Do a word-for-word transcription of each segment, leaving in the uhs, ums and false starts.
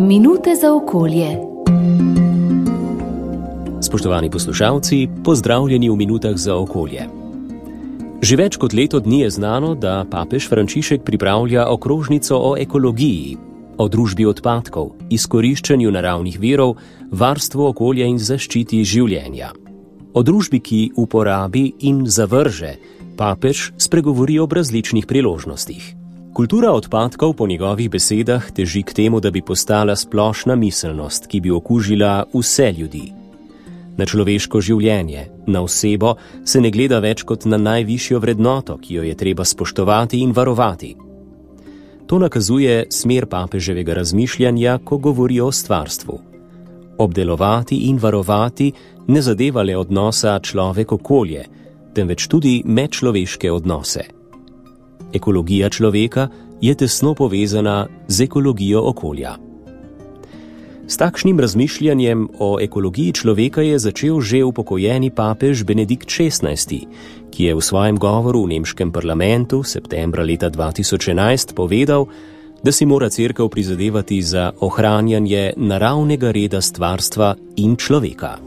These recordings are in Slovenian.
Minute za okolje. Spoštovani poslušalci, pozdravljeni v Minutah za okolje. Že več kot leto dni je znano, da papež Frančišek pripravlja okrožnico o ekologiji, o družbi odpadkov, izkoriščanju naravnih virov, varstvu okolja in zaščiti življenja. O družbi, ki uporabi in zavrže, papež spregovori ob različnih priložnostih. Kultura odpadkov po njegovih besedah teži k temu, da bi postala splošna miselnost, ki bi okužila vse ljudi. Na človeško življenje, na osebo se ne gleda več kot na najvišjo vrednoto, ki jo je treba spoštovati in varovati. To nakazuje smer papeževega razmišljanja, ko govori o stvarstvu. Obdelovati in varovati ne zadeva le odnosa človek-okolje, temveč tudi medčloveške odnose. Ekologija človeka je tesno povezana z ekologijo okolja. S takšnim razmišljanjem o ekologiji človeka je začel že upokojeni papež Benedikt šestnajsti, ki je v svojem govoru v nemškem parlamentu septembra leta dva tisoč enajst povedal, da si mora cerkev prizadevati za ohranjanje naravnega reda stvarstva in človeka.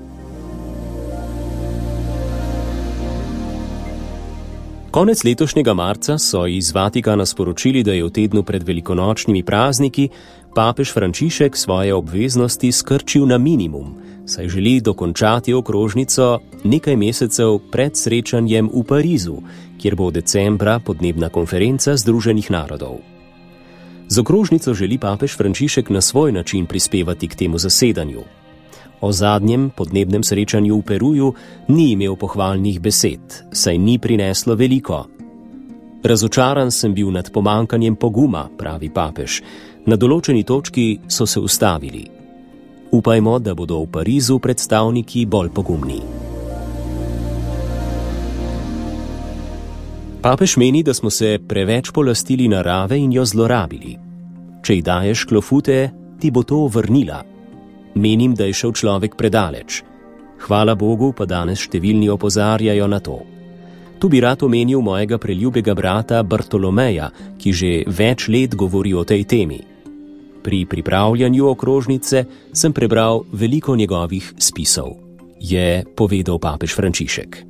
Konec letošnjega marca so iz Vatikana sporočili, da je v tednu pred velikonočnimi prazniki papež Frančišek svoje obveznosti skrčil na minimum, saj želi dokončati okrožnico nekaj mesecev pred srečanjem v Parizu, kjer bo decembra podnebna konferenca Združenih narodov. Z okrožnico želi papež Frančišek na svoj način prispevati k temu zasedanju. O zadnjem podnebnem srečanju v Peruju ni imel pohvalnih besed, saj ni prineslo veliko. Razočaran sem bil nad pomankanjem poguma, pravi papež. Na določeni točki so se ustavili. Upajmo, da bodo v Parizu predstavniki bolj pogumni. Papež meni, da smo se preveč polastili narave in jo zlorabili. Če ji daješ klofute, ti bo to vrnila. Menim, da je šel človek predaleč. Hvala Bogu, pa danes številni opozarjajo na to. Tu bi rad omenil mojega preljubega brata Bartolomeja, ki že več let govori o tej temi. Pri pripravljanju okrožnice sem prebral veliko njegovih spisov, je povedal papež Frančišek.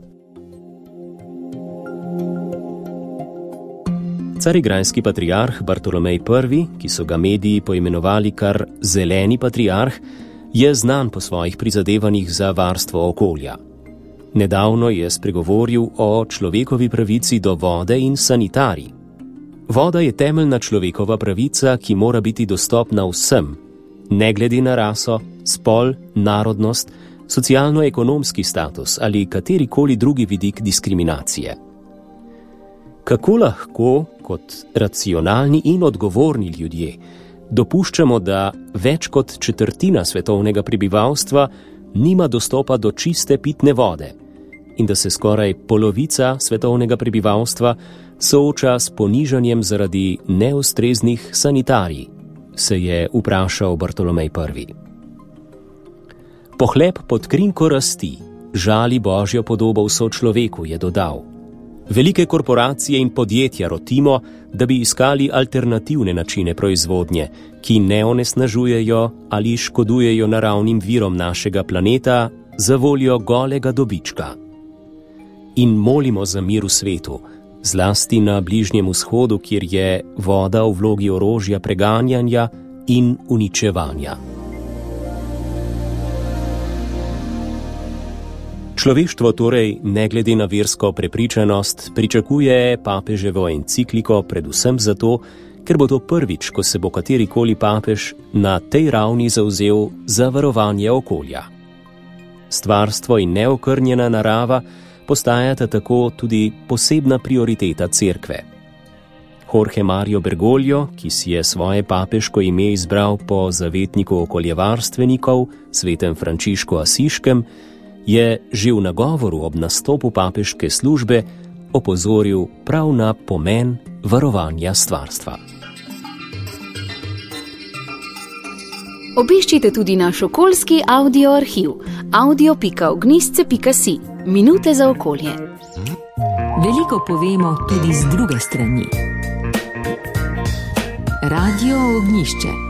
Carigrajski patriarh Bartolomej prvi, ki so ga mediji poimenovali kar zeleni patriarh, je znan po svojih prizadevanjih za varstvo okolja. Nedavno je spregovoril o človekovi pravici do vode in sanitarij. Voda je temeljna človekova pravica, ki mora biti dostopna vsem, ne glede na raso, spol, narodnost, socialno-ekonomski status ali katerikoli drugi vidik diskriminacije. Kako lahko, kot racionalni in odgovorni ljudje, dopuščamo, da več kot četrtina svetovnega prebivalstva nima dostopa do čiste pitne vode in da se skoraj polovica svetovnega prebivalstva sooča s ponižanjem zaradi neustreznih sanitarij, se je vprašal Bartolomej prvi. Pohlep pod krinko rasti žali Božjo podobo v sočloveku, je dodal. Velike korporacije in podjetja rotimo, da bi iskali alternativne načine proizvodnje, ki ne onesnažujejo ali škodujejo naravnim virom našega planeta za voljo golega dobička. In molimo za mir v svetu, zlasti na Bližnjem vzhodu, kjer je voda v vlogi orožja preganjanja in uničevanja. Človeštvo torej, ne glede na versko prepričanost, pričakuje papeževo encikliko predvsem zato, ker bo to prvič, ko se bo katerikoli papež na tej ravni zavzel za varovanje okolja. Stvarstvo in neokrnjena narava postajata tako tudi posebna prioriteta cerkve. Jorge Mario Bergoglio, ki si je svoje papeško ime izbral po zavetniku okoljevarstvenikov, svetem Frančišku Asiškem, je že v nagovoru ob nastopu papeške službe opozoril prav na pomen varovanja stvarstva. Obiščite tudi naš okoljski audio arhiv audio pika ognjišče pika si. Minute za okolje. Veliko povemo tudi z druge strani. Radio Ognjišče.